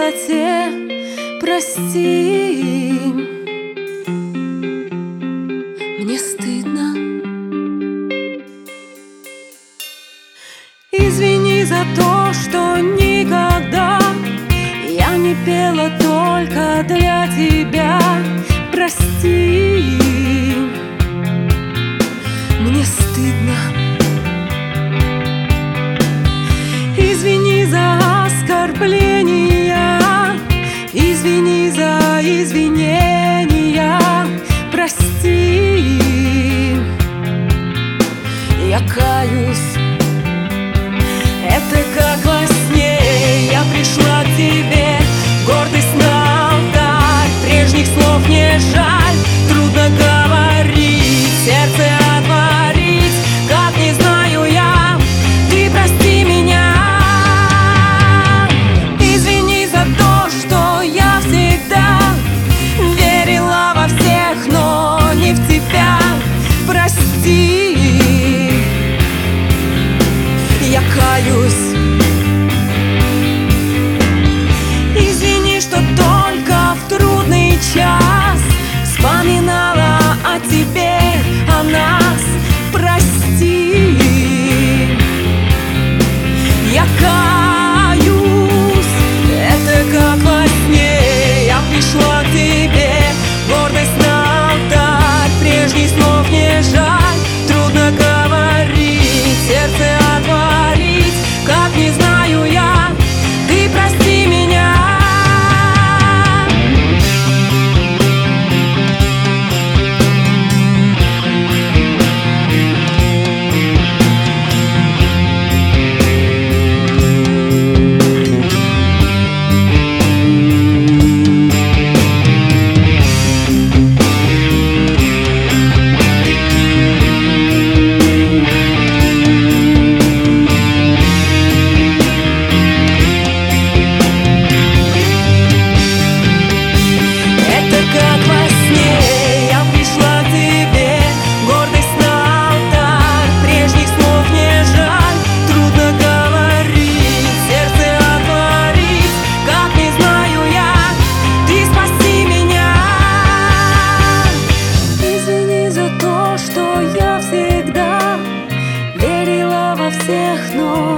красоте, прости. Мне стыдно. Извини за то, что никогда я не пела только для тебя. Прости. Мне стыдно. Извини за оскорбления, извини за извинения. Прости. Я каюсь. Это как во сне. Я пришла к тебе, гордость на алтарь. Прежних слов не жаль, трудно говорить, сердце отворить, как не знаю я. Ты прости меня. Извини за то, что я всегда верила во всех, но не в тебя. Прости. Я каюсь. Извини, что только в трудный час вспоминала о тебе, о нас. Прости. Я каюсь. Это как во сне. Я пришла к тебе, гордость на алтарь. Прежних слов не жаль, трудно говорить, сердце отворить, как не знаю я. Ты прости меня. Всех, но